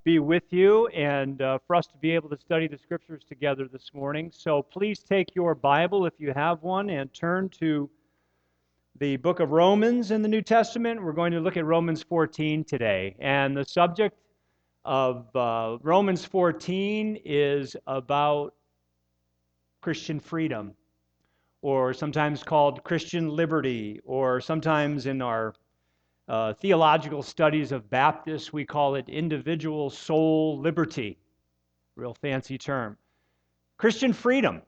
be with you and for us to be able to study the Scriptures together this morning. So please take your Bible, if you have one, and turn to the book of Romans in the New Testament. We're going to look at Romans 14 today. And the subject of Romans 14 is about Christian freedom, or sometimes called Christian liberty, or sometimes in our theological studies of Baptists, we call it individual soul liberty. Real fancy term. Christian freedom.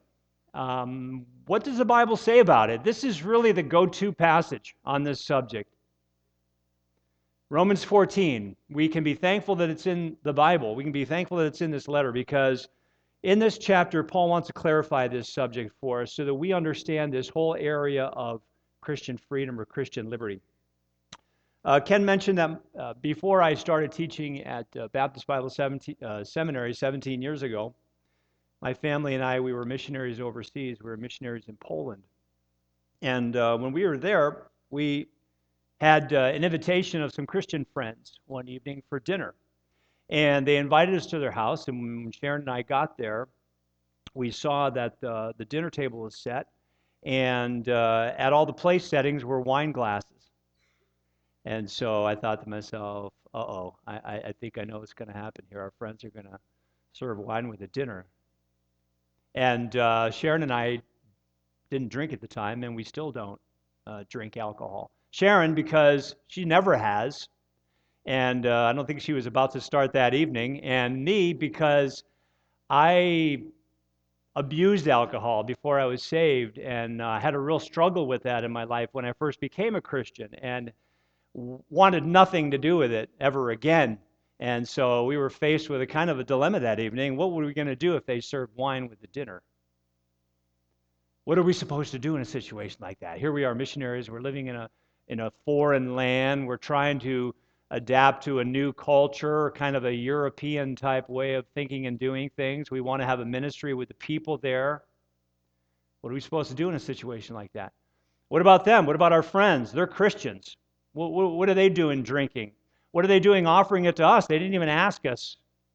What does the Bible say about it? This is really the go-to passage on this subject. Romans 14. We can be thankful that it's in the Bible. We can be thankful that it's in this letter because in this chapter, Paul wants to clarify this subject for us so that we understand this whole area of Christian freedom or Christian liberty. Ken mentioned that before I started teaching at Baptist Bible Seminary 17 years ago, my family and I, we were missionaries overseas. We were missionaries in Poland. And when we were there, we had an invitation of some Christian friends one evening for dinner. And they invited us to their house, and when Sharon and I got there, we saw that the dinner table was set, and at all the place settings were wine glasses. And so I thought to myself, I think I know what's going to happen here. Our friends are going to serve wine with a dinner. And Sharon and I didn't drink at the time, and we still don't drink alcohol. Sharon, because she never has, and I don't think she was about to start that evening, and me, because I abused alcohol before I was saved, and had a real struggle with that in my life when I first became a Christian, and wanted nothing to do with it ever again. And so we were faced with a kind of a dilemma that evening. What were we going to do if they served wine with the dinner? What are we supposed to do in a situation like that? Here we are, missionaries. We're living in a foreign land. We're trying to adapt to a new culture, kind of a European type way of thinking and doing things. We want to have a ministry with the people there. What are we supposed to do in a situation like that? What about them? What about our friends? They're Christians. What are they doing drinking? What are they doing offering it to us? They didn't even ask us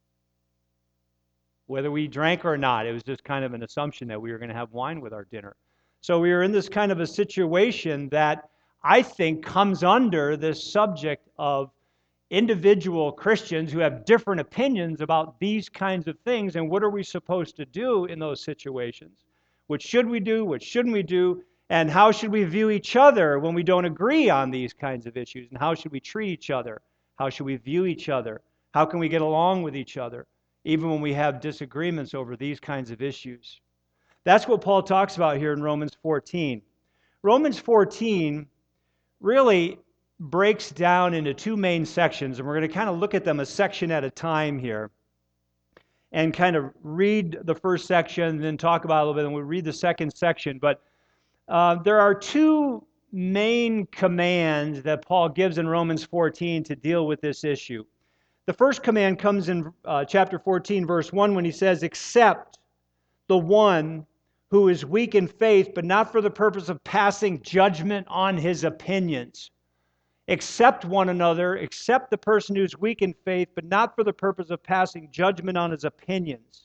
whether we drank or not. It was just kind of an assumption that we were going to have wine with our dinner. So we were in this kind of a situation that I think comes under this subject of individual Christians who have different opinions about these kinds of things, and what are we supposed to do in those situations? What should we do? What shouldn't we do? And how should we view each other when we don't agree on these kinds of issues? And how should we treat each other? How should we view each other? How can we get along with each other, even when we have disagreements over these kinds of issues? That's what Paul talks about here in Romans 14. Romans 14 really breaks down into two main sections, and we're going to kind of look at them a section at a time here and kind of read the first section and then talk about it a little bit, and we'll read the second section. But there are two main commands that Paul gives in Romans 14 to deal with this issue. The first command comes in chapter 14, verse 1, when he says, "Accept the one who is weak in faith, but not for the purpose of passing judgment on his opinions." Accept one another, accept the person who's weak in faith, but not for the purpose of passing judgment on his opinions.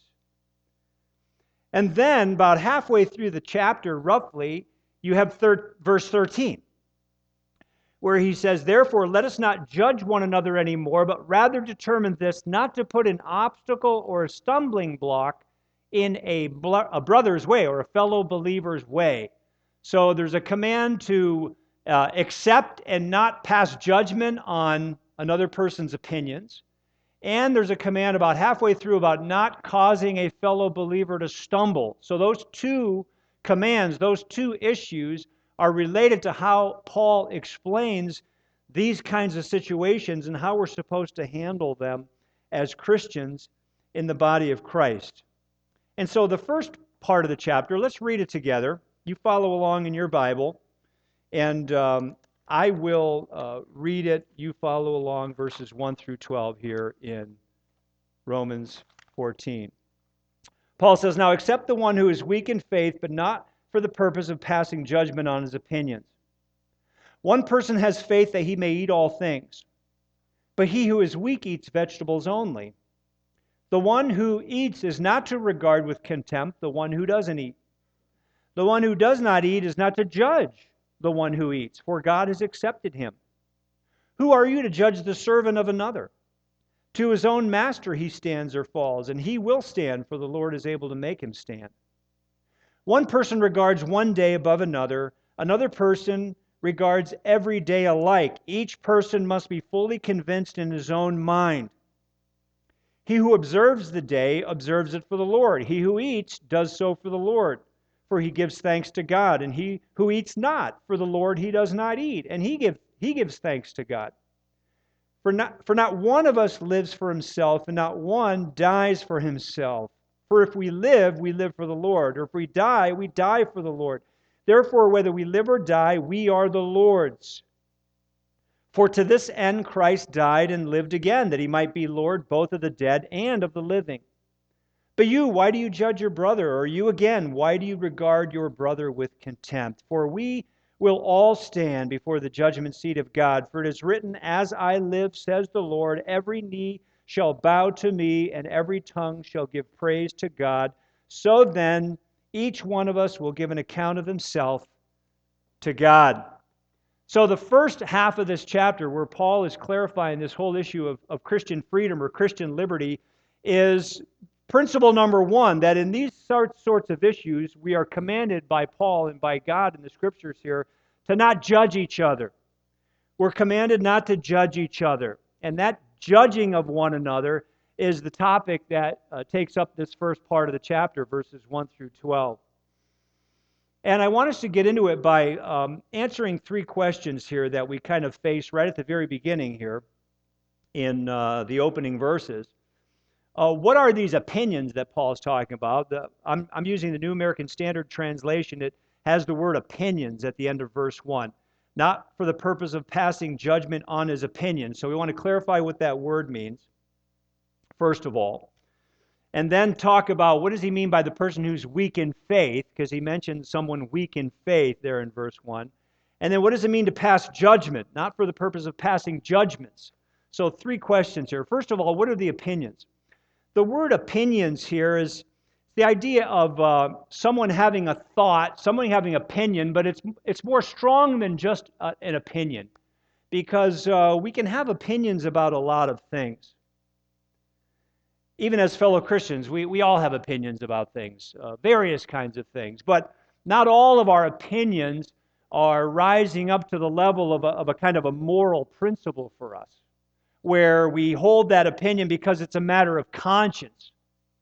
And then, about halfway through the chapter, roughly, you have verse 13, where he says, "Therefore, let us not judge one another anymore, but rather determine this, not to put an obstacle or a stumbling block in a brother's way or a fellow believer's way." So there's a command to accept and not pass judgment on another person's opinions. And there's a command about halfway through about not causing a fellow believer to stumble. So those two commands, those two issues are related to how Paul explains these kinds of situations and how we're supposed to handle them as Christians in the body of Christ. And so the first part of the chapter, let's read it together. You follow along in your Bible, and I will read it. You follow along verses 1 through 12 here in Romans 14. Paul says, "Now accept the one who is weak in faith, but not for the purpose of passing judgment on his opinions. One person has faith that he may eat all things, but he who is weak eats vegetables only. The one who eats is not to regard with contempt the one who doesn't eat. The one who does not eat is not to judge the one who eats, for God has accepted him. Who are you to judge the servant of another? To his own master he stands or falls, and he will stand, for the Lord is able to make him stand. One person regards one day above another. Another person regards every day alike. Each person must be fully convinced in his own mind. He who observes the day observes it for the Lord. He who eats does so for the Lord, for he gives thanks to God. And he who eats not for the Lord, he does not eat, and he gives thanks to God. For not one of us lives for himself, and not one dies for himself. For if we live for the Lord, or if we die for the Lord. Therefore, whether we live or die, we are the Lord's. For to this end Christ died and lived again, that he might be Lord both of the dead and of the living. But you, why do you judge your brother? Or you again, why do you regard your brother with contempt? For we will all stand before the judgment seat of God. For it is written, as I live, says the Lord, every knee shall bow to me, and every tongue shall give praise to God. So then, each one of us will give an account of himself to God. So the first half of this chapter, where Paul is clarifying this whole issue of Christian freedom or Christian liberty, is principle number one, that in these sorts of issues, we are commanded by Paul and by God in the Scriptures here to not judge each other. We're commanded not to judge each other. And that judging of one another is the topic that takes up this first part of the chapter, verses 1 through 12. And I want us to get into it by answering three questions here that we kind of face right at the very beginning here in the opening verses. What are these opinions that Paul is talking about? I'm using the New American Standard Translation. It has the word opinions at the end of verse 1, not for the purpose of passing judgment on his opinions. So we want to clarify what that word means, first of all. And then talk about what does he mean by the person who's weak in faith, because he mentioned someone weak in faith there in verse 1. And then what does it mean to pass judgment, not for the purpose of passing judgments. So three questions here. First of all, what are the opinions? The word opinions here is the idea of someone having a thought, someone having opinion, but it's more strong than just an opinion, because we can have opinions about a lot of things. Even as fellow Christians, we all have opinions about things, various kinds of things, but not all of our opinions are rising up to the level of a kind of a moral principle for us, where we hold that opinion because it's a matter of conscience.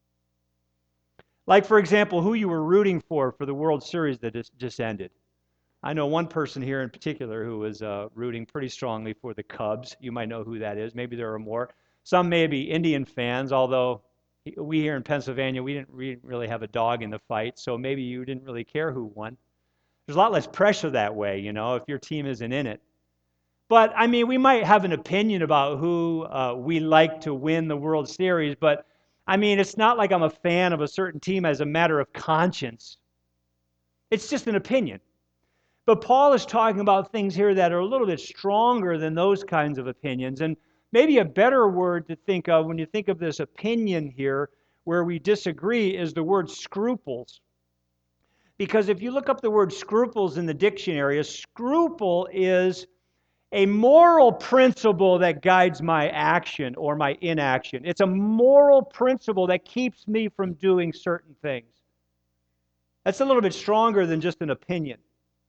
Like, for example, who you were rooting for the World Series that just ended. I know one person here in particular who was rooting pretty strongly for the Cubs. You might know who that is. Maybe there are more. Some may be Indian fans, although we here in Pennsylvania, we didn't really have a dog in the fight, so maybe you didn't really care who won. There's a lot less pressure that way, if your team isn't in it. But, I mean, we might have an opinion about who we like to win the World Series, but, I mean, it's not like I'm a fan of a certain team as a matter of conscience. It's just an opinion. But Paul is talking about things here that are a little bit stronger than those kinds of opinions, and maybe a better word to think of when you think of this opinion here where we disagree is the word scruples. Because if you look up the word scruples in the dictionary, a scruple is a moral principle that guides my action or my inaction. It's a moral principle that keeps me from doing certain things. That's a little bit stronger than just an opinion.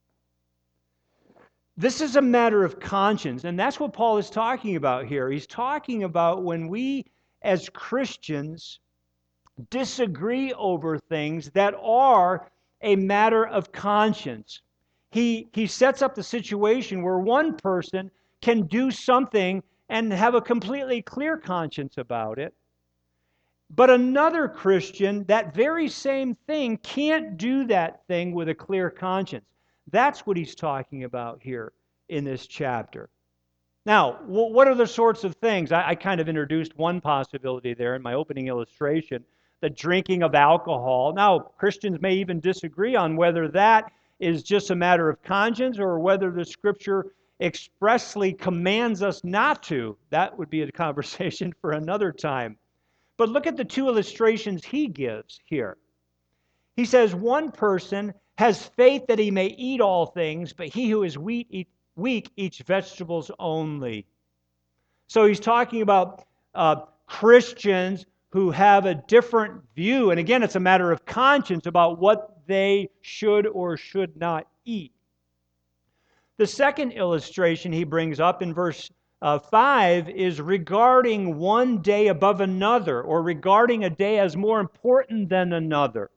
This is a matter of conscience, and that's what Paul is talking about here. He's talking about when we, as Christians, disagree over things that are a matter of conscience. He sets up the situation where one person can do something and have a completely clear conscience about it, but another Christian, that very same thing, can't do that thing with a clear conscience. That's what he's talking about here in this chapter. Now, what are the sorts of things? I kind of introduced one possibility there in my opening illustration, the drinking of alcohol. Now, Christians may even disagree on whether that is just a matter of conscience or whether the Scripture expressly commands us not to. That would be a conversation for another time. But look at the two illustrations he gives here. He says, one person has faith that he may eat all things, but he who is weak eats vegetables only. So he's talking about Christians who have a different view. And again, it's a matter of conscience about what they should or should not eat. The second illustration he brings up in verse 5 is regarding one day above another, or regarding a day as more important than another.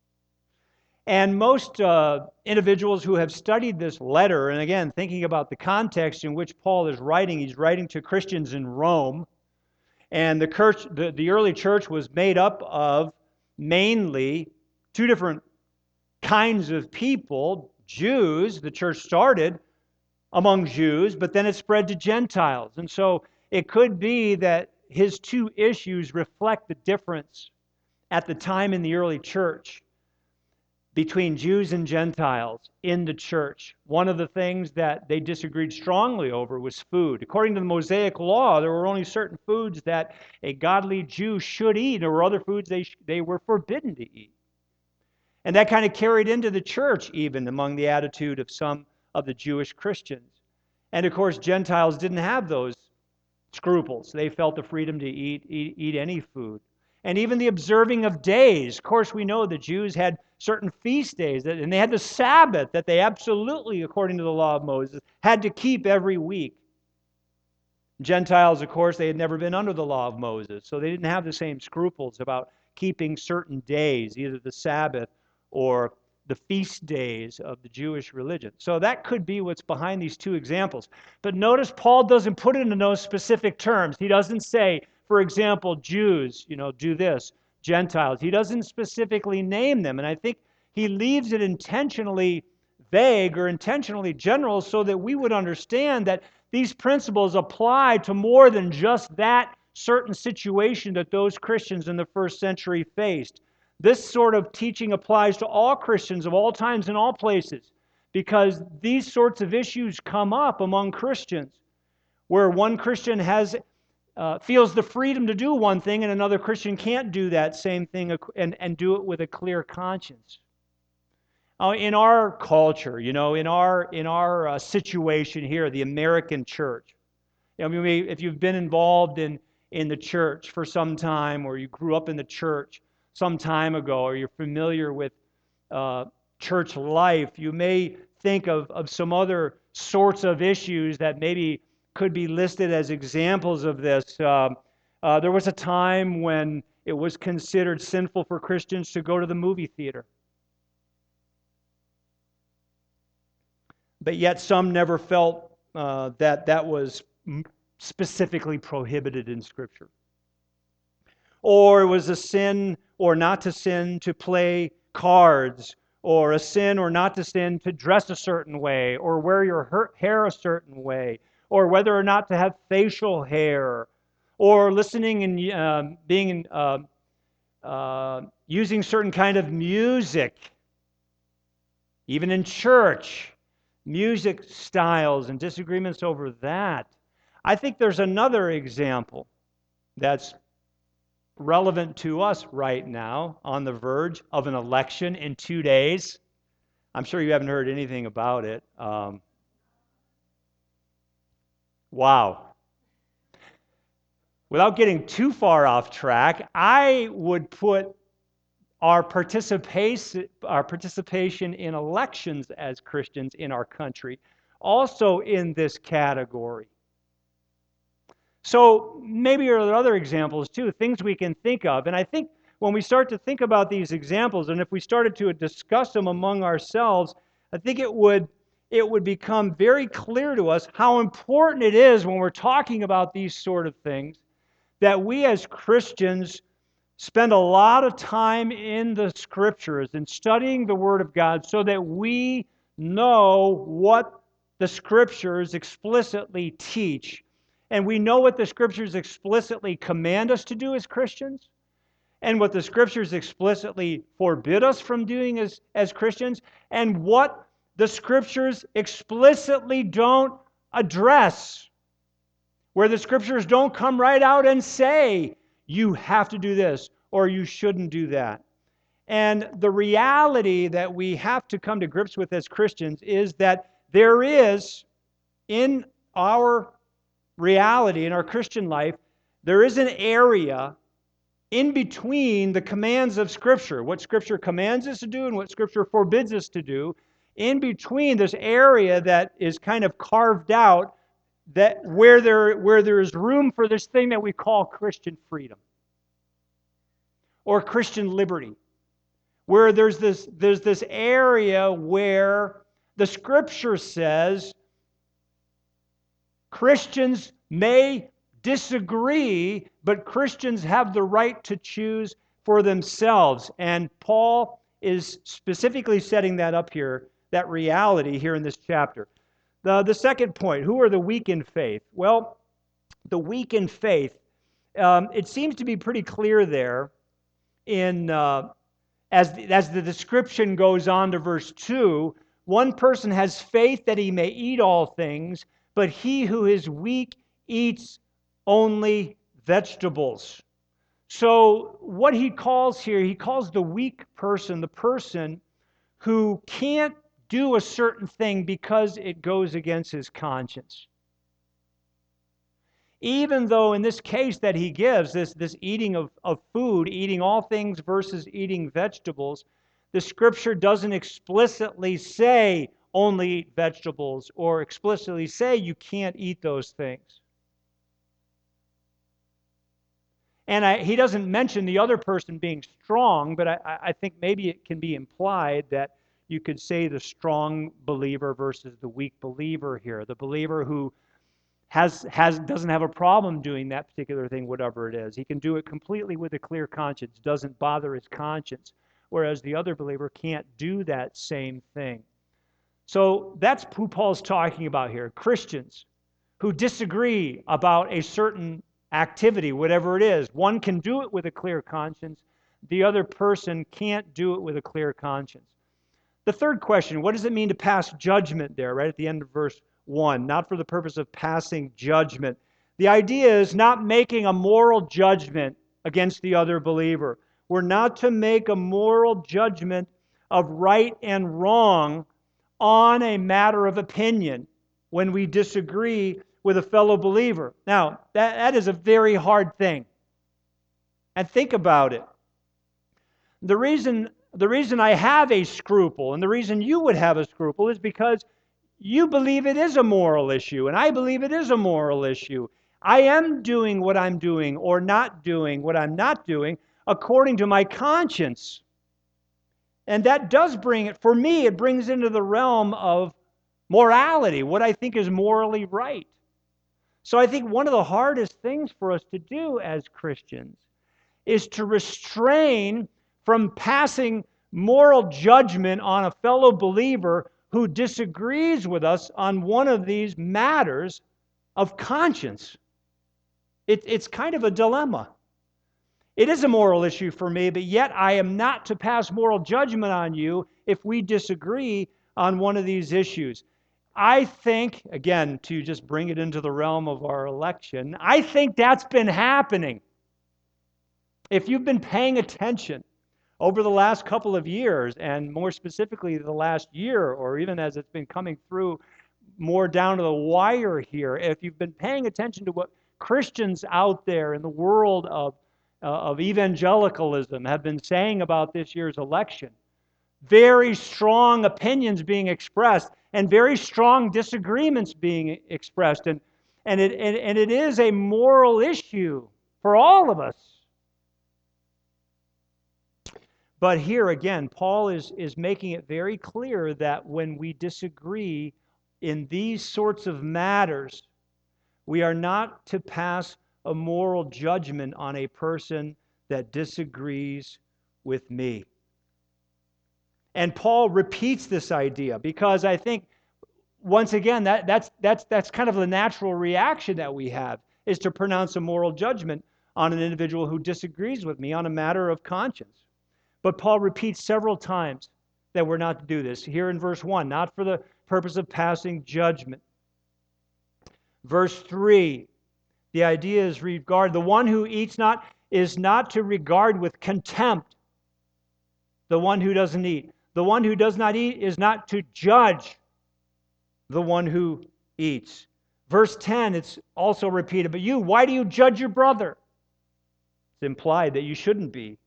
And most individuals who have studied this letter, and again, thinking about the context in which Paul is writing, he's writing to Christians in Rome. And the early church was made up of mainly two different kinds of people. Jews, the church started among Jews, but then it spread to Gentiles. And so it could be that his two issues reflect the difference at the time in the early church between Jews and Gentiles in the church. One of the things that they disagreed strongly over was food. According to the Mosaic law, there were only certain foods that a godly Jew should eat. There were other foods they were forbidden to eat. And that kind of carried into the church, even among the attitude of some of the Jewish Christians. And of course, Gentiles didn't have those scruples. They felt the freedom to eat any food. And even the observing of days. Of course, we know the Jews had certain feast days, and they had the Sabbath that they absolutely, according to the law of Moses, had to keep every week. Gentiles, of course, they had never been under the law of Moses, so they didn't have the same scruples about keeping certain days, either the Sabbath or the feast days of the Jewish religion. So that could be what's behind these two examples. But notice Paul doesn't put it in those specific terms. He doesn't say, for example, Jews, do this, Gentiles. He doesn't specifically name them. And I think he leaves it intentionally vague or intentionally general so that we would understand that these principles apply to more than just that certain situation that those Christians in the first century faced. This sort of teaching applies to all Christians of all times and all places, because these sorts of issues come up among Christians where one Christian feels the freedom to do one thing and another Christian can't do that same thing and do it with a clear conscience. In our culture, in our situation here, the American church, if you've been involved in the church for some time, or you grew up in the church some time ago, or you're familiar with church life, you may think of some other sorts of issues that maybe could be listed as examples of this. There was a time when it was considered sinful for Christians to go to the movie theater. But yet some never felt that was specifically prohibited in Scripture. Or it was a sin or not to sin to play cards, or a sin or not to sin to dress a certain way, or wear your hair a certain way, or whether or not to have facial hair, or listening and using certain kind of music, even in church, music styles and disagreements over that. I think there's another example that's relevant to us right now, on the verge of an election in 2 days. I'm sure you haven't heard anything about it. Wow. Without getting too far off track, I would put our participation in elections as Christians in our country also in this category. So maybe there are other examples too, things we can think of. And I think when we start to think about these examples, and if we started to discuss them among ourselves, I think it would become very clear to us how important it is when we're talking about these sort of things that we as Christians spend a lot of time in the Scriptures and studying the Word of God so that we know what the Scriptures explicitly teach. And we know what the Scriptures explicitly command us to do as Christians, and what the Scriptures explicitly forbid us from doing as Christians, and what the Scriptures explicitly don't address, where the Scriptures don't come right out and say, you have to do this or you shouldn't do that. And the reality that we have to come to grips with as Christians is that there is, in our reality, in our Christian life, there is an area in between the commands of Scripture, what Scripture commands us to do and what Scripture forbids us to do. In between this area that is kind of carved out, that where there is room for this thing that we call Christian freedom or Christian liberty, where there's this area where the Scripture says Christians may disagree, but Christians have the right to choose for themselves. And Paul is specifically setting that up here, that reality here in this chapter. The second point, who are the weak in faith? Well, the weak in faith, it seems to be pretty clear there in as the description goes on to verse 2, one person has faith that he may eat all things, but he who is weak eats only vegetables. So what he calls here, he calls the weak person the person who can't do a certain thing because it goes against his conscience. Even though in this case that he gives, this eating of food, eating all things versus eating vegetables, the Scripture doesn't explicitly say only eat vegetables or explicitly say you can't eat those things. And he doesn't mention the other person being strong, but I think maybe it can be implied that you could say the strong believer versus the weak believer here. The believer who doesn't have a problem doing that particular thing, whatever it is. He can do it completely with a clear conscience, doesn't bother his conscience, whereas the other believer can't do that same thing. So that's who Paul's talking about here. Christians who disagree about a certain activity, whatever it is. One can do it with a clear conscience. The other person can't do it with a clear conscience. The third question, what does it mean to pass judgment there, right at the end of verse 1? Not for the purpose of passing judgment. The idea is not making a moral judgment against the other believer. We're not to make a moral judgment of right and wrong on a matter of opinion when we disagree with a fellow believer. Now, that is a very hard thing. And think about it. The reason I have a scruple, and the reason you would have a scruple, is because you believe it is a moral issue, and I believe it is a moral issue. I am doing what I'm doing or not doing what I'm not doing according to my conscience. And that does bring it, for me, it brings into the realm of morality, what I think is morally right. So I think one of the hardest things for us to do as Christians is to restrain from passing moral judgment on a fellow believer who disagrees with us on one of these matters of conscience. It's kind of a dilemma. It is a moral issue for me, but yet I am not to pass moral judgment on you if we disagree on one of these issues. I think, again, to just bring it into the realm of our election, I think that's been happening. If you've been paying attention over the last couple of years, and more specifically the last year, or even as it's been coming through more down to the wire here, if you've been paying attention to what Christians out there in the world of evangelicalism have been saying about this year's election, very strong opinions being expressed and very strong disagreements being expressed. And it is a moral issue for all of us. But here again, Paul is making it very clear that when we disagree in these sorts of matters, we are not to pass a moral judgment on a person that disagrees with me. And Paul repeats this idea because I think, once again, that's kind of the natural reaction that we have, is to pronounce a moral judgment on an individual who disagrees with me on a matter of conscience. But Paul repeats several times that we're not to do this. Here in verse 1, not for the purpose of passing judgment. Verse 3, the idea is regard the one who eats not is not to regard with contempt the one who doesn't eat. The one who does not eat is not to judge the one who eats. Verse 10, it's also repeated, but you, why do you judge your brother? It's implied that you shouldn't be.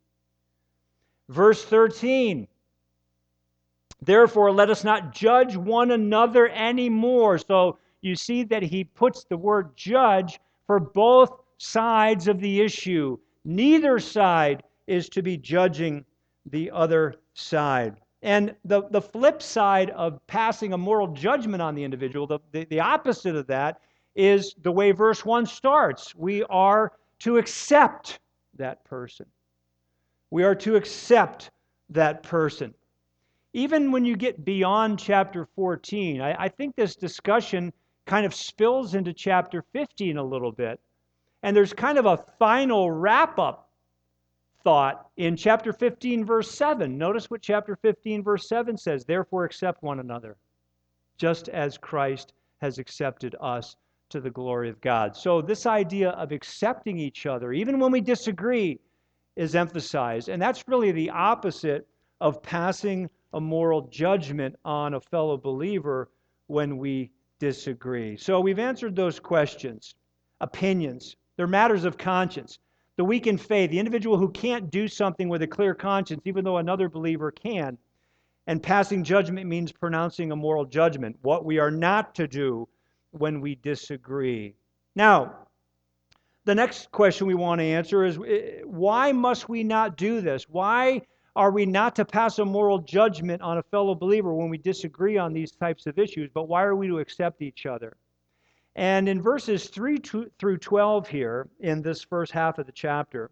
Verse 13, therefore let us not judge one another anymore. So you see that he puts the word judge for both sides of the issue. Neither side is to be judging the other side. And the flip side of passing a moral judgment on the individual, the opposite of that, is the way verse 1 starts. We are to accept that person. We are to accept that person. Even when you get beyond chapter 14, I think this discussion kind of spills into chapter 15 a little bit. And there's kind of a final wrap-up thought in chapter 15, verse 7. Notice what chapter 15, verse 7 says. Therefore accept one another, just as Christ has accepted us to the glory of God. So this idea of accepting each other, even when we disagree, is emphasized. And that's really the opposite of passing a moral judgment on a fellow believer when we disagree. So we've answered those questions. Opinions. They're matters of conscience. The weak in faith, the individual who can't do something with a clear conscience, even though another believer can. And passing judgment means pronouncing a moral judgment, what we are not to do when we disagree. Now, the next question we want to answer is, why must we not do this? Why are we not to pass a moral judgment on a fellow believer when we disagree on these types of issues, but why are we to accept each other? And in verses 3 through 12 here, in this first half of the chapter,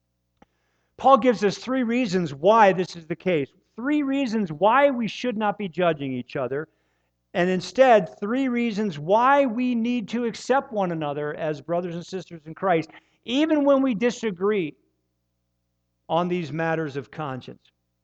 Paul gives us 3 reasons why this is the case. 3 reasons why we should not be judging each other, and instead 3 reasons why we need to accept one another as brothers and sisters in Christ, even when we disagree on these matters of conscience.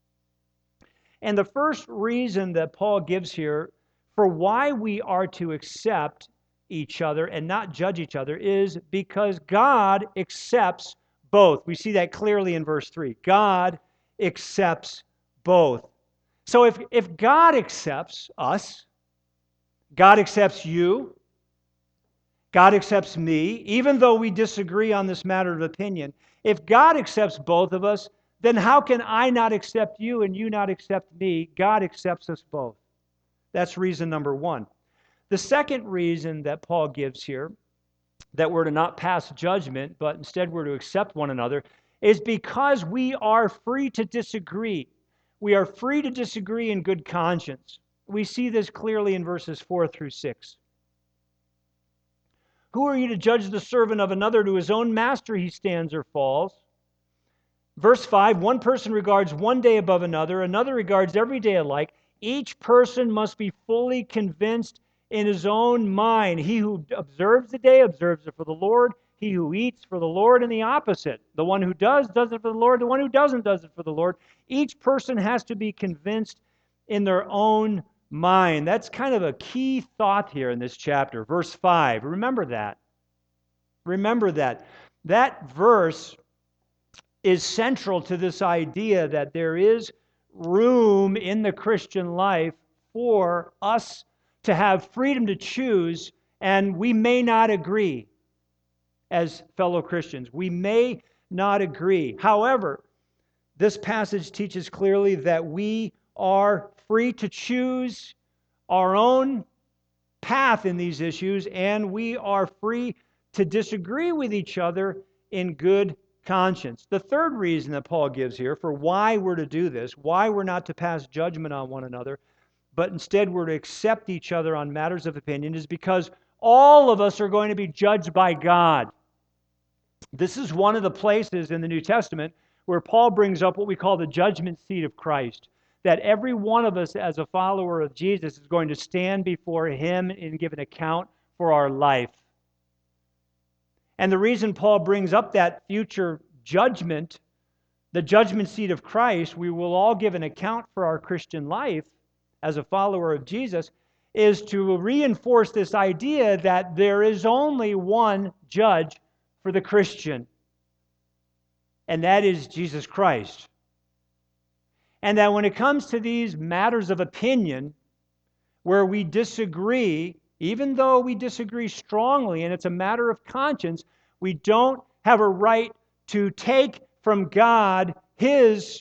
And the first reason that Paul gives here for why we are to accept each other and not judge each other is because God accepts both. We see that clearly in verse 3. God accepts both. So if God accepts us, God accepts you, God accepts me, even though we disagree on this matter of opinion, if God accepts both of us, then how can I not accept you and you not accept me? God accepts us both. That's reason number 1. The second reason that Paul gives here, that we're to not pass judgment, but instead we're to accept one another, is because we are free to disagree. We are free to disagree in good conscience. We see this clearly in verses 4 through 6. Who are you to judge the servant of another? To his own master he stands or falls. Verse 5, one person regards one day above another, another regards every day alike. Each person must be fully convinced in his own mind. He who observes the day observes it for the Lord. He who eats for the Lord, and the opposite. The one who does it for the Lord. The one who doesn't does it for the Lord. Each person has to be convinced in their own mind. That's kind of a key thought here in this chapter. Verse 5. Remember that. Remember that. That verse is central to this idea that there is room in the Christian life for us to have freedom to choose, and we may not agree as fellow Christians. We may not agree. However, this passage teaches clearly that we are free to choose our own path in these issues, and we are free to disagree with each other in good conscience. The third reason that Paul gives here for why we're to do this, why we're not to pass judgment on one another, but instead we're to accept each other on matters of opinion, is because all of us are going to be judged by God. This is one of the places in the New Testament where Paul brings up what we call the judgment seat of Christ, that every one of us as a follower of Jesus is going to stand before Him and give an account for our life. And the reason Paul brings up that future judgment, the judgment seat of Christ, we will all give an account for our Christian life as a follower of Jesus, is to reinforce this idea that there is only one judge for the Christian. and that is Jesus Christ. And that when it comes to these matters of opinion, where we disagree, even though we disagree strongly and it's a matter of conscience, we don't have a right to take from God His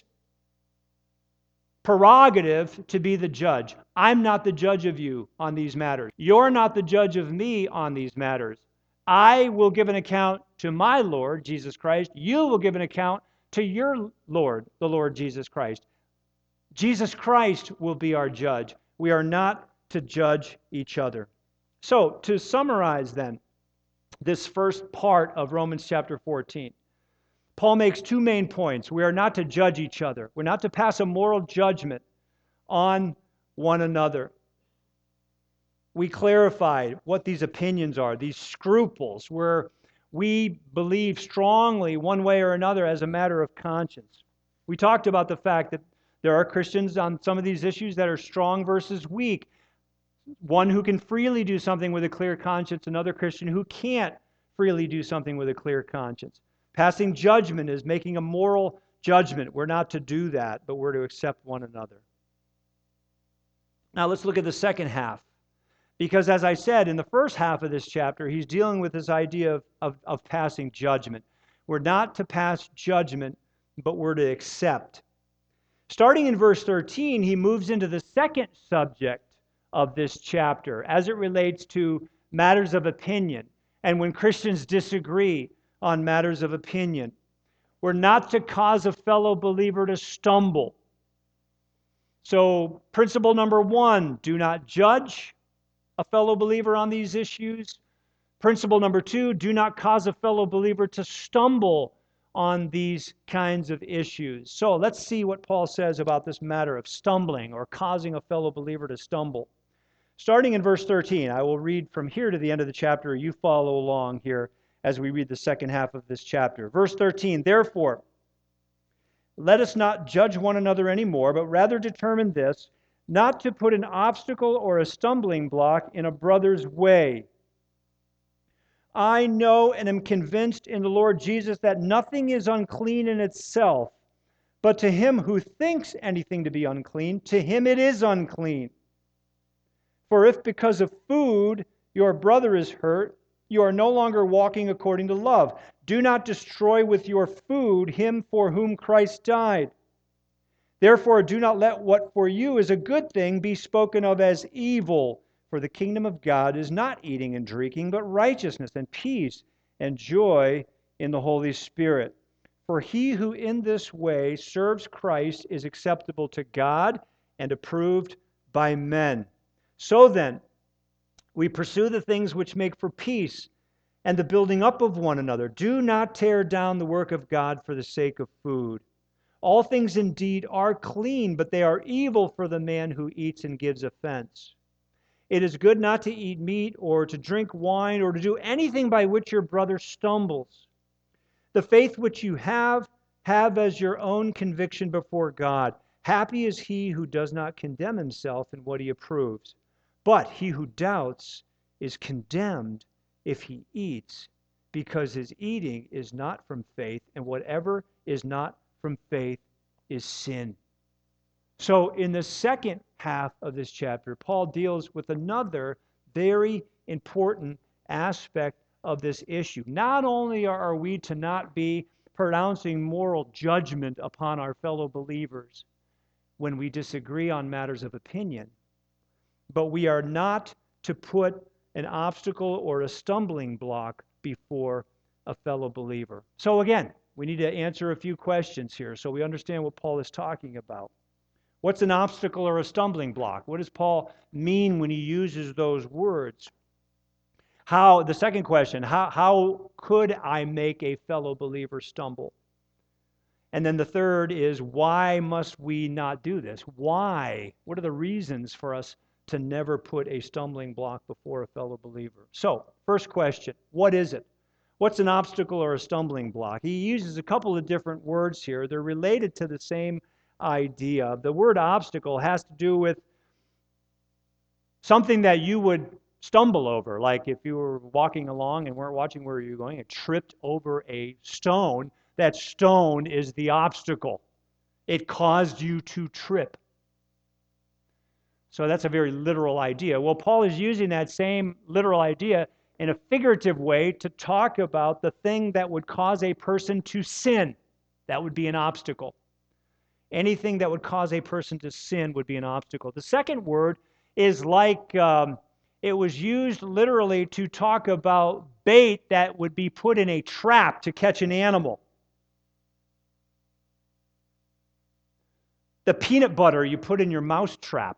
prerogative to be the judge. I'm not the judge of you on these matters. You're not the judge of me on these matters. I will give an account to my Lord, Jesus Christ. You will give an account to your Lord, the Lord Jesus Christ. Jesus Christ will be our judge. We are not to judge each other. So, to summarize then, this first part of Romans chapter 14, Paul makes two main points. We are not to judge each other. We're not to pass a moral judgment on one another. We clarified what these opinions are, these scruples, where we believe strongly one way or another as a matter of conscience. We talked about the fact that there are Christians on some of these issues that are strong versus weak. One who can freely do something with a clear conscience, another Christian who can't freely do something with a clear conscience. Passing judgment is making a moral judgment. We're not to do that, but we're to accept one another. Now let's look at the second half. Because as I said, in the first half of this chapter, he's dealing with this idea of passing judgment. We're not to pass judgment, but we're to accept. Starting in verse 13, he moves into the second subject of this chapter as it relates to matters of opinion. And when Christians disagree on matters of opinion, we're not to cause a fellow believer to stumble. So, principle number 1, do not judge a fellow believer on these issues. Principle number 2, do not cause a fellow believer to stumble on these kinds of issues. So let's see what Paul says about this matter of stumbling or causing a fellow believer to stumble. Starting in verse 13, I will read from here to the end of the chapter. You follow along here as we read the second half of this chapter. Verse 13, therefore, let us not judge one another anymore, but rather determine this, not to put an obstacle or a stumbling block in a brother's way. I know and am convinced in the Lord Jesus that nothing is unclean in itself, but to him who thinks anything to be unclean, to him it is unclean. For if because of food your brother is hurt, you are no longer walking according to love. Do not destroy with your food him for whom Christ died. Therefore, do not let what for you is a good thing be spoken of as evil. For the kingdom of God is not eating and drinking, but righteousness and peace and joy in the Holy Spirit. For he who in this way serves Christ is acceptable to God and approved by men. So then, we pursue the things which make for peace and the building up of one another. Do not tear down the work of God for the sake of food. All things indeed are clean, but they are evil for the man who eats and gives offense. It is good not to eat meat or to drink wine or to do anything by which your brother stumbles. The faith which you have as your own conviction before God. Happy is he who does not condemn himself in what he approves. But he who doubts is condemned if he eats, because his eating is not from faith, and whatever is not from faith is sin. So in the second half of this chapter, Paul deals with another very important aspect of this issue. Not only are we to not be pronouncing moral judgment upon our fellow believers when we disagree on matters of opinion, but we are not to put an obstacle or a stumbling block before a fellow believer. So again, we need to answer a few questions here so we understand what Paul is talking about. What's an obstacle or a stumbling block? What does Paul mean when he uses those words? The second question, how could I make a fellow believer stumble? And then the third is, why must we not do this? Why? What are the reasons for us to never put a stumbling block before a fellow believer? So, first question, what is it? What's an obstacle or a stumbling block? He uses a couple of different words here. They're related to the same idea. The word obstacle has to do with something that you would stumble over, like if you were walking along and weren't watching where you're going and tripped over a stone, that stone is the obstacle. It caused you to trip. So that's a very literal idea. Well, Paul is using that same literal idea in a figurative way to talk about the thing that would cause a person to sin. That would be an obstacle. Anything that would cause a person to sin would be an obstacle. The second word is like it was used literally to talk about bait that would be put in a trap to catch an animal. The peanut butter you put in your mouse trap.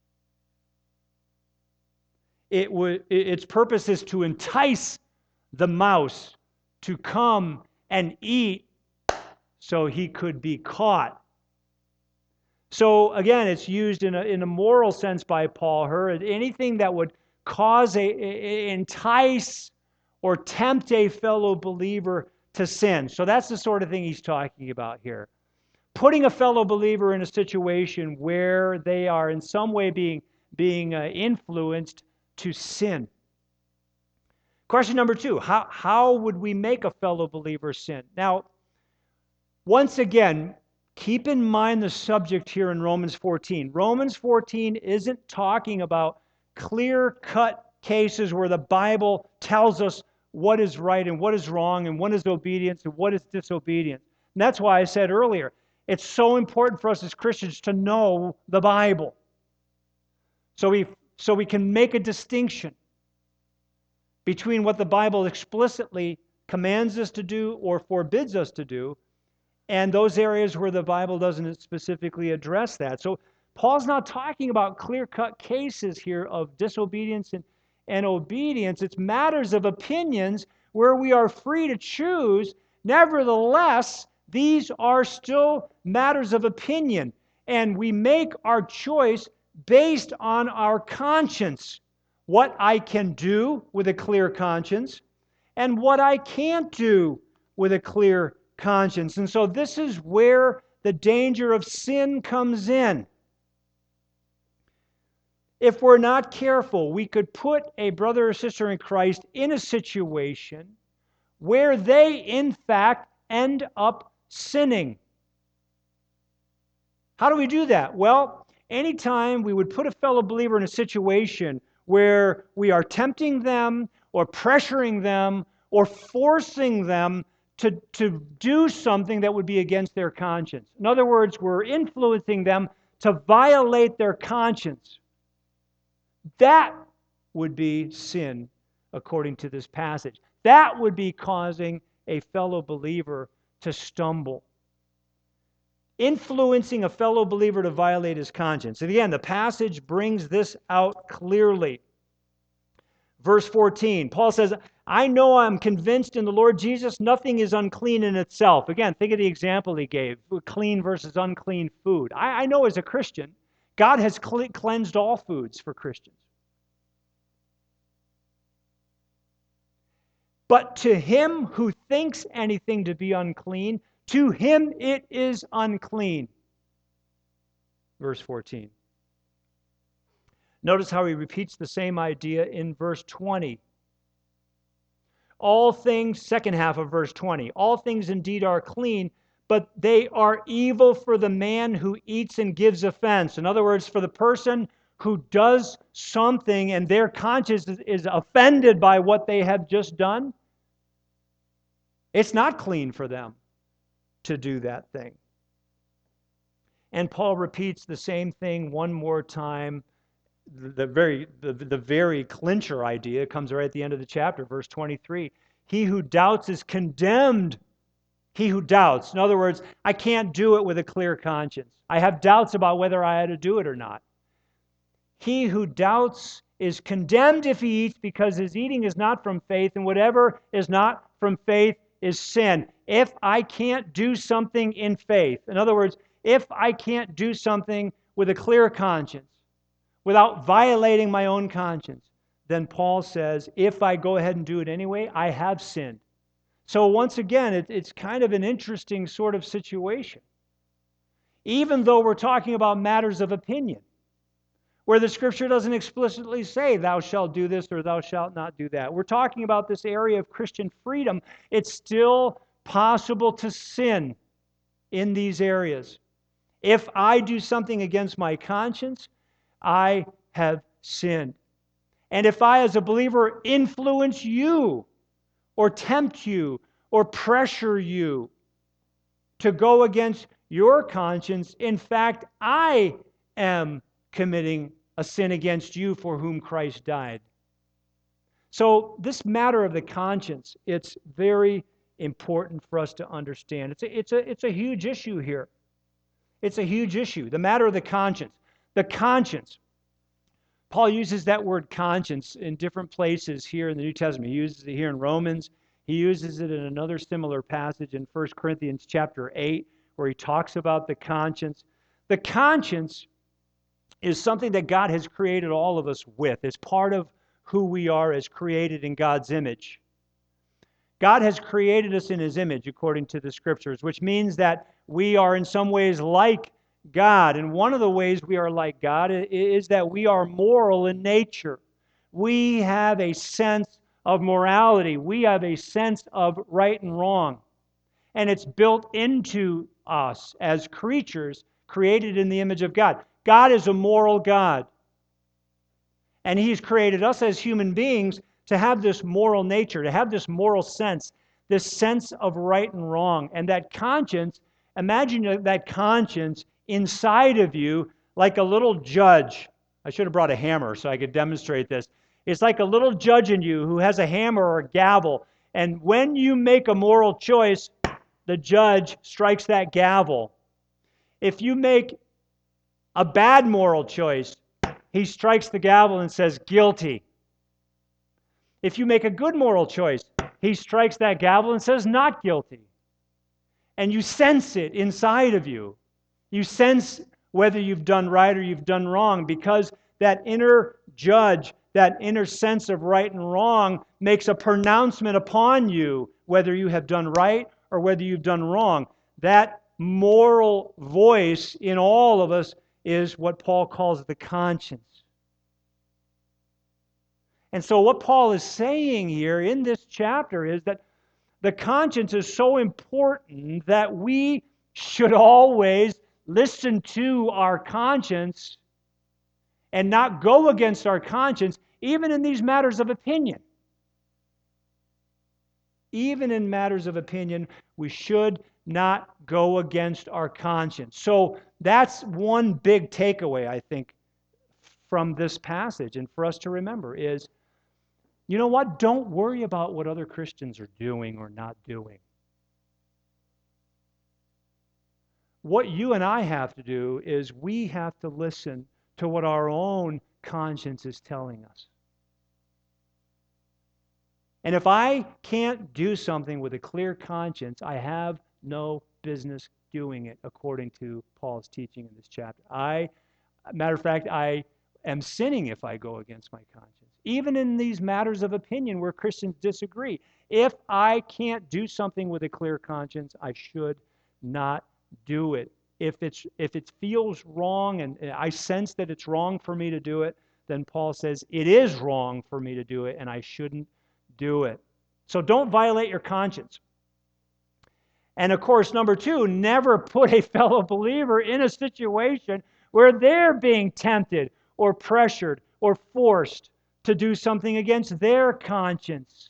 Its purpose is to entice the mouse to come and eat so he could be caught. So again, it's used in a moral sense by Paul here. Anything that would cause entice or tempt a fellow believer to sin. So that's the sort of thing he's talking about here. Putting a fellow believer in a situation where they are in some way being influenced to sin. Question number 2, how would we make a fellow believer sin? Now, once again, keep in mind the subject here in Romans 14. Romans 14 isn't talking about clear-cut cases where the Bible tells us what is right and what is wrong and what is obedience and what is disobedience. And that's why I said earlier, it's so important for us as Christians to know the Bible. So we can make a distinction between what the Bible explicitly commands us to do or forbids us to do, and those areas where the Bible doesn't specifically address that. So Paul's not talking about clear-cut cases here of disobedience and obedience. It's matters of opinions where we are free to choose. Nevertheless, these are still matters of opinion, and we make our choice based on our conscience. What I can do with a clear conscience and what I can't do with a clear conscience. And so this is where the danger of sin comes in. If we're not careful, we could put a brother or sister in Christ in a situation where they, in fact, end up sinning. How do we do that? Well, anytime we would put a fellow believer in a situation where we are tempting them or pressuring them or forcing them to do something that would be against their conscience. In other words, we're influencing them to violate their conscience. That would be sin, according to this passage. That would be causing a fellow believer to stumble. Influencing a fellow believer to violate his conscience. And again, the passage brings this out clearly. Verse 14, Paul says, I know I'm convinced in the Lord Jesus nothing is unclean in itself. Again, think of the example he gave, clean versus unclean food. I know as a Christian, God has cleansed all foods for Christians. But to him who thinks anything to be unclean, to him it is unclean. Verse 14. Notice how he repeats the same idea in verse 20. All things, second half of verse 20, all things indeed are clean, but they are evil for the man who eats and gives offense. In other words, for the person who does something and their conscience is offended by what they have just done, it's not clean for them to do that thing. And Paul repeats the same thing one more time. The very clincher idea comes right at the end of the chapter, verse 23. He who doubts is condemned. He who doubts. In other words, I can't do it with a clear conscience. I have doubts about whether I had to do it or not. He who doubts is condemned if he eats, because his eating is not from faith, and whatever is not from faith is sin. If I can't do something in faith, in other words, if I can't do something with a clear conscience, without violating my own conscience, then Paul says, if I go ahead and do it anyway, I have sinned. So once again, it's kind of an interesting sort of situation. Even though we're talking about matters of opinion, where the Scripture doesn't explicitly say, thou shalt do this or thou shalt not do that. We're talking about this area of Christian freedom. It's still possible to sin in these areas. If I do something against my conscience, I have sinned. And if I, as a believer, influence you or tempt you or pressure you to go against your conscience, in fact, I am committing a sin against you for whom Christ died. So this matter of the conscience, it's very important for us to understand. It's a huge issue here. It's a huge issue. The matter of the conscience. The conscience. Paul uses that word conscience in different places here in the New Testament. He uses it here in Romans. He uses it in another similar passage in 1 Corinthians chapter 8, where he talks about the conscience. The conscience is something that God has created all of us with. It's part of who we are as created in God's image. God has created us in His image, according to the Scriptures, which means that we are in some ways like God. And one of the ways we are like God is that we are moral in nature. We have a sense of morality. We have a sense of right and wrong. And it's built into us as creatures created in the image of God. God is a moral God. And He's created us as human beings to have this moral nature, to have this moral sense, this sense of right and wrong. And that conscience, imagine that conscience inside of you like a little judge. I should have brought a hammer so I could demonstrate this. It's like a little judge in you who has a hammer or a gavel. And when you make a moral choice, the judge strikes that gavel. If you make a bad moral choice, he strikes the gavel and says, guilty. If you make a good moral choice, he strikes that gavel and says, not guilty. And you sense it inside of you. You sense whether you've done right or you've done wrong, because that inner judge, that inner sense of right and wrong makes a pronouncement upon you whether you have done right or whether you've done wrong. That moral voice in all of us is what Paul calls the conscience. And so what Paul is saying here in this chapter is that the conscience is so important that we should always listen to our conscience and not go against our conscience, even in these matters of opinion. Even in matters of opinion, we should not go against our conscience. So that's one big takeaway, I think, from this passage, and for us to remember is, you know what? Don't worry about what other Christians are doing or not doing. What you and I have to do is we have to listen to what our own conscience is telling us. And if I can't do something with a clear conscience, I have no business doing it, according to Paul's teaching in this chapter. Matter of fact, I am sinning if I go against my conscience. Even in these matters of opinion where Christians disagree. If I can't do something with a clear conscience, I should not do it. If it feels wrong and I sense that it's wrong for me to do it, then Paul says it is wrong for me to do it and I shouldn't do it. So don't violate your conscience. And of course, number two, never put a fellow believer in a situation where they're being tempted or pressured or forced to do something against their conscience.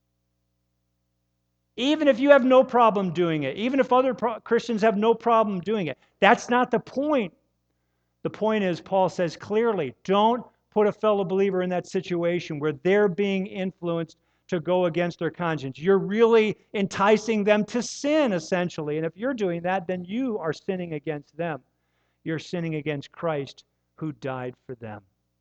Even if you have no problem doing it, even if other Christians have no problem doing it, that's not the point. The point is, Paul says clearly, don't put a fellow believer in that situation where they're being influenced to go against their conscience. You're really enticing them to sin, essentially. And if you're doing that, then you are sinning against them. You're sinning against Christ who died for them.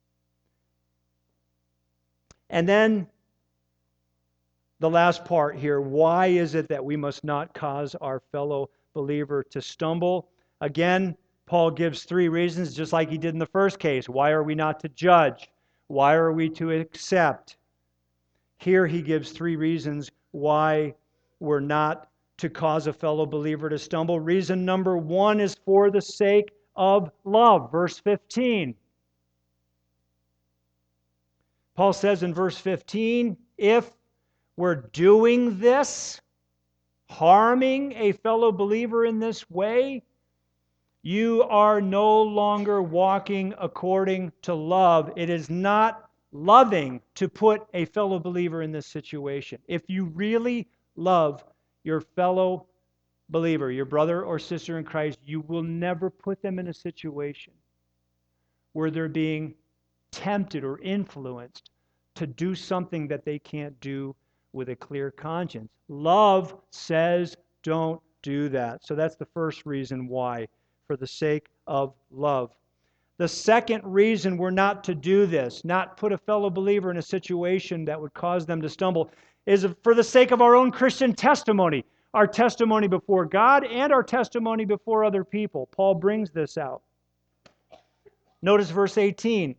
And then the last part here, why is it that we must not cause our fellow believer to stumble? Again, Paul gives three reasons, just like he did in the first case. Why are we not to judge? Why are we to accept? Here he gives three reasons why we're not to cause a fellow believer to stumble. Reason number one is for the sake of love. Verse 15. Paul says in verse 15, if we're doing this, harming a fellow believer in this way, you are no longer walking according to love. It is not loving to put a fellow believer in this situation. If you really love your fellow believer, your brother or sister in Christ, you will never put them in a situation where they're being tempted or influenced to do something that they can't do with a clear conscience. Love says don't do that. So that's the first reason why, for the sake of love. The second reason we're not to do this, not put a fellow believer in a situation that would cause them to stumble, is for the sake of our own Christian testimony, our testimony before God and our testimony before other people. Paul brings this out. Notice verse 18.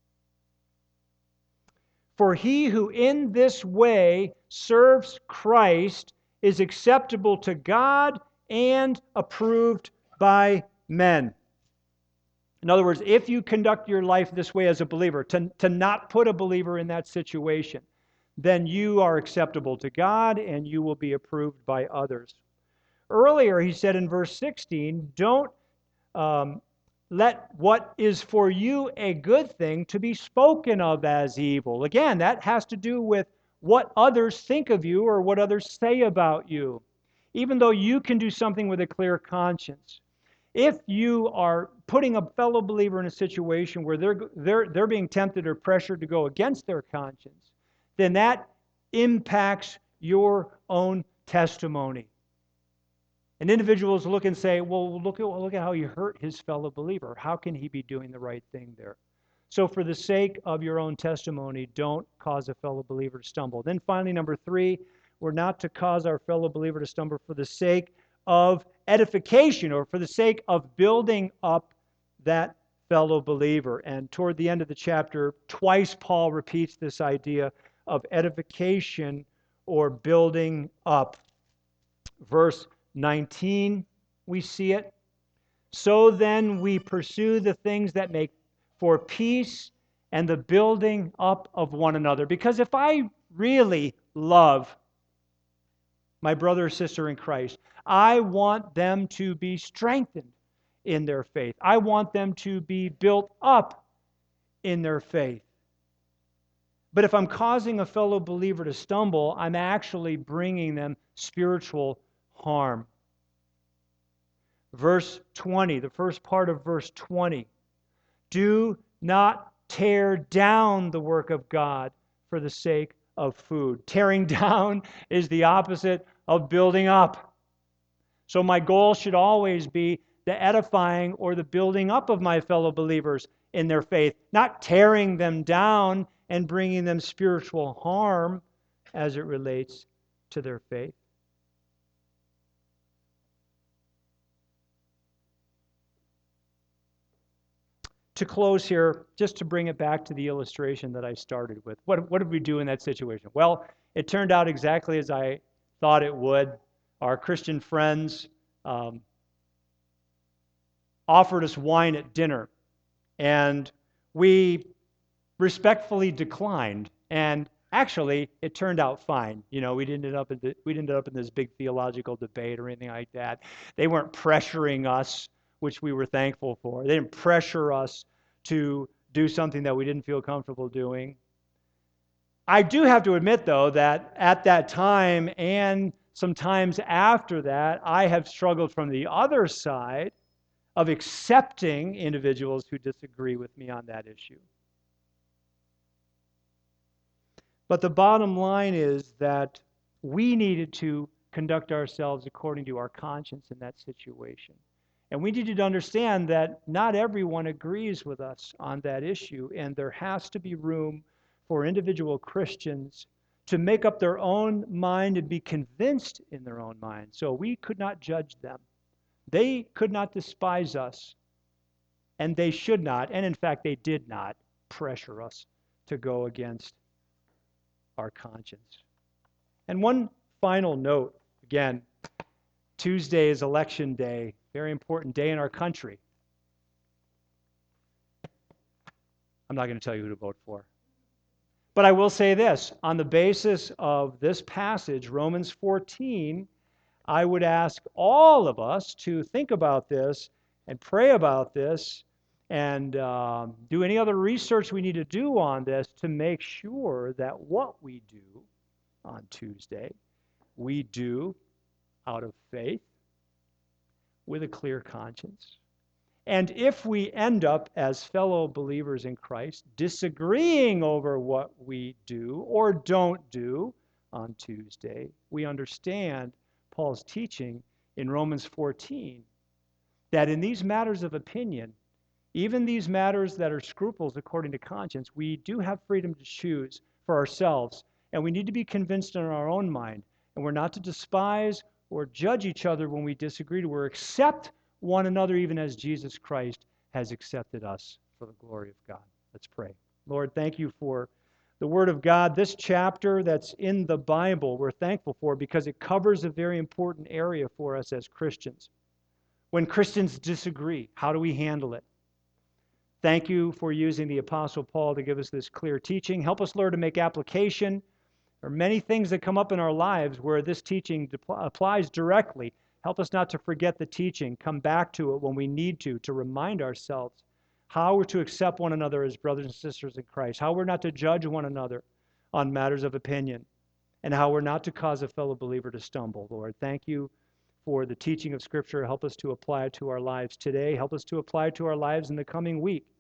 For he who in this way serves Christ is acceptable to God and approved by men. In other words, if you conduct your life this way as a believer, to not put a believer in that situation, then you are acceptable to God and you will be approved by others. Earlier, he said in verse 16, don't let what is for you a good thing to be spoken of as evil. Again, that has to do with what others think of you or what others say about you, even though you can do something with a clear conscience. If you are putting a fellow believer in a situation where they're being tempted or pressured to go against their conscience, then that impacts your own testimony. And individuals look and say, well, look at how you hurt his fellow believer. How can he be doing the right thing there? So for the sake of your own testimony, don't cause a fellow believer to stumble. Then finally, number 3, we're not to cause our fellow believer to stumble for the sake of edification or for the sake of building up that fellow believer. And toward the end of the chapter, twice Paul repeats this idea of edification or building up. Verse 19, we see it. So then we pursue the things that make for peace and the building up of one another. Because if I really love my brother or sister in Christ, I want them to be strengthened in their faith. I want them to be built up in their faith. But if I'm causing a fellow believer to stumble, I'm actually bringing them spiritual harm. Verse 20, the first part of verse 20. Do not tear down the work of God for the sake of food. Tearing down is the opposite of building up. So my goal should always be the edifying or the building up of my fellow believers in their faith, not tearing them down and bringing them spiritual harm as it relates to their faith. To close here, just to bring it back to the illustration that I started with. What did we do in that situation? Well, it turned out exactly as I thought it would. Our Christian friends offered us wine at dinner, and we respectfully declined. And actually, it turned out fine. You know, we didn't end up in this big theological debate or anything like that. They weren't pressuring us, which we were thankful for. They didn't pressure us to do something that we didn't feel comfortable doing. I do have to admit, though, that at that time and sometimes after that, I have struggled from the other side of accepting individuals who disagree with me on that issue. But the bottom line is that we needed to conduct ourselves according to our conscience in that situation. And we needed to understand that not everyone agrees with us on that issue, and there has to be room for individual Christians to make up their own mind and be convinced in their own mind. So we could not judge them. They could not despise us, and they should not, and in fact they did not pressure us to go against our conscience. And one final note, again, Tuesday is election day, very important day in our country. I'm not going to tell you who to vote for. But I will say this, on the basis of this passage, Romans 14, I would ask all of us to think about this and pray about this and do any other research we need to do on this to make sure that what we do on Tuesday, we do out of faith with a clear conscience. And if we end up as fellow believers in Christ disagreeing over what we do or don't do on Tuesday, we understand Paul's teaching in Romans 14 that in these matters of opinion, even these matters that are scruples according to conscience, we do have freedom to choose for ourselves, and we need to be convinced in our own mind. And we're not to despise or judge each other when we disagree. We're accept one another even as Jesus Christ has accepted us for the glory of God. Let's pray. Lord, thank you for the Word of God. This chapter that's in the Bible, we're thankful for because it covers a very important area for us as Christians. When Christians disagree, how do we handle it? Thank you for using the Apostle Paul to give us this clear teaching. Help us, Lord, to make application. There are many things that come up in our lives where this teaching applies directly. Help us not to forget the teaching. Come back to it when we need to remind ourselves how we're to accept one another as brothers and sisters in Christ, how we're not to judge one another on matters of opinion, and how we're not to cause a fellow believer to stumble, Lord. Thank you for the teaching of Scripture. Help us to apply it to our lives today. Help us to apply it to our lives in the coming week.